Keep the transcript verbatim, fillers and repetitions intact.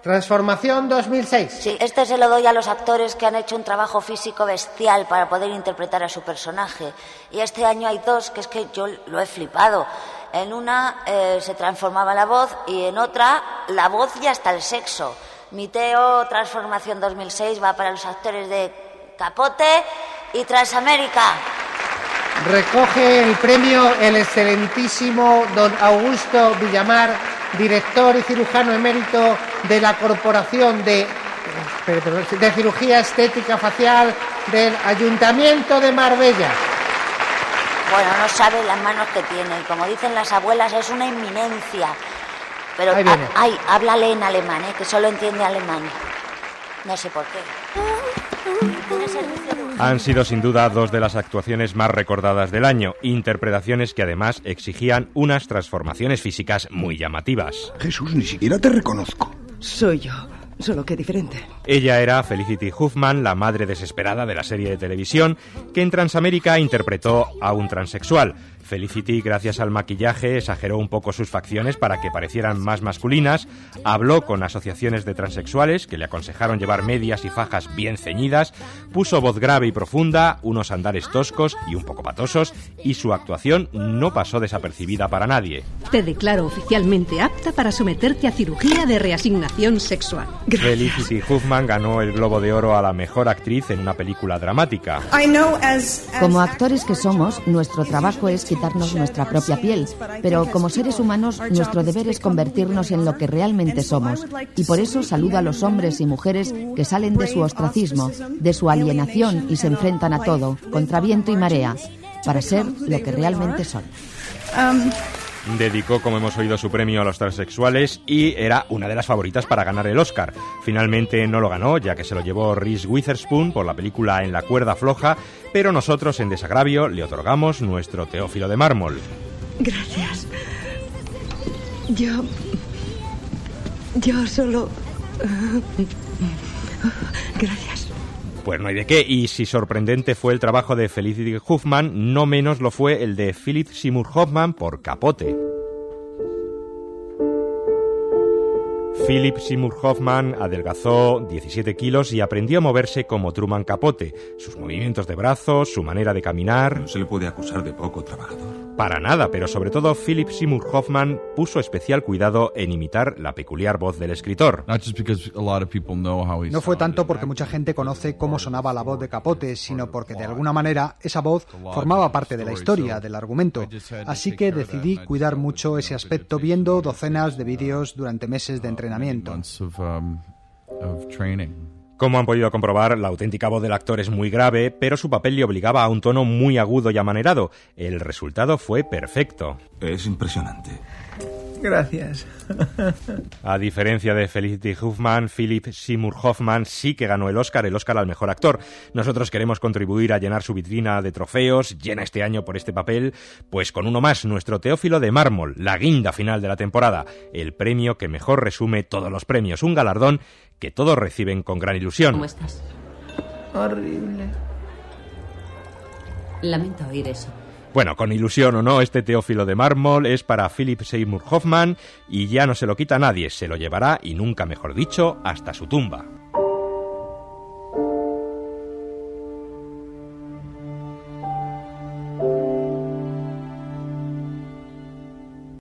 Transformación dos mil seis. Sí, este se lo doy a los actores que han hecho un trabajo físico bestial para poder interpretar a su personaje. Y este año hay dos que es que yo lo he flipado. En una eh, se transformaba la voz y en otra la voz y hasta el sexo. Mi Teo Transformación dos mil seis va para los actores de Capote y Transamérica. Recoge el premio el excelentísimo don Augusto Villamar, director y cirujano emérito de la Corporación de, de Cirugía Estética Facial del Ayuntamiento de Marbella. Bueno, no sabe las manos que tiene. Como dicen las abuelas, es una inminencia. Pero, Ahí viene. a, ay, háblale en alemán, ¿eh? Que solo entiende alemán. No sé por qué. ¿Tiene servicio de urgencia? Han sido sin duda dos de las actuaciones más recordadas del año, interpretaciones que además exigían unas transformaciones físicas muy llamativas. Jesús, ni siquiera te reconozco. Soy yo, solo que diferente. Ella era Felicity Huffman, la madre desesperada de la serie de televisión, que en Transamérica interpretó a un transexual. Felicity, gracias al maquillaje, exageró un poco sus facciones para que parecieran más masculinas, habló con asociaciones de transexuales que le aconsejaron llevar medias y fajas bien ceñidas, puso voz grave y profunda, unos andares toscos y un poco patosos, y su actuación no pasó desapercibida para nadie. Te declaro oficialmente apta para someterte a cirugía de reasignación sexual. Gracias. Felicity Huffman ganó el Globo de Oro a la mejor actriz en una película dramática. Como actores que somos, nuestro trabajo es quitarnos nuestra propia piel, pero como seres humanos nuestro deber es convertirnos en lo que realmente somos, y por eso saludo a los hombres y mujeres que salen de su ostracismo, de su alienación y se enfrentan a todo, contra viento y marea, para ser lo que realmente son. Dedicó, como hemos oído, su premio a los transexuales y era una de las favoritas para ganar el Oscar. Finalmente no lo ganó, ya que se lo llevó Reese Witherspoon por la película En la cuerda floja, pero nosotros, en desagravio, le otorgamos nuestro Teófilo de mármol. Gracias. Yo... Yo solo... Gracias. Pues no hay de qué, y si sorprendente fue el trabajo de Felicity Huffman, no menos lo fue el de Philip Seymour Hoffman por Capote. Philip Seymour Hoffman adelgazó diecisiete kilos y aprendió a moverse como Truman Capote. Sus movimientos de brazos, su manera de caminar... No se le puede acusar de poco trabajador. Para nada, pero sobre todo Philip Seymour Hoffman puso especial cuidado en imitar la peculiar voz del escritor. No fue tanto porque mucha gente conoce cómo sonaba la voz de Capote, sino porque de alguna manera esa voz formaba parte de la historia, del argumento. Así que decidí cuidar mucho ese aspecto viendo docenas de vídeos durante meses de entrenamiento. Como han podido comprobar, la auténtica voz del actor es muy grave, pero su papel le obligaba a un tono muy agudo y amanerado. El resultado fue perfecto. Es impresionante. Gracias. A diferencia de Felicity Huffman, Philip Seymour Hoffman sí que ganó el Oscar, el Oscar al mejor actor. Nosotros queremos contribuir a llenar su vitrina de trofeos, llena este año por este papel, pues con uno más, nuestro Teófilo de mármol, la guinda final de la temporada, el premio que mejor resume todos los premios, un galardón que todos reciben con gran ilusión. ¿Cómo estás? Horrible. Lamento oír eso. Bueno, con ilusión o no, este Teófilo de mármol es para Philip Seymour Hoffman y ya no se lo quita nadie, se lo llevará, y nunca mejor dicho, hasta su tumba.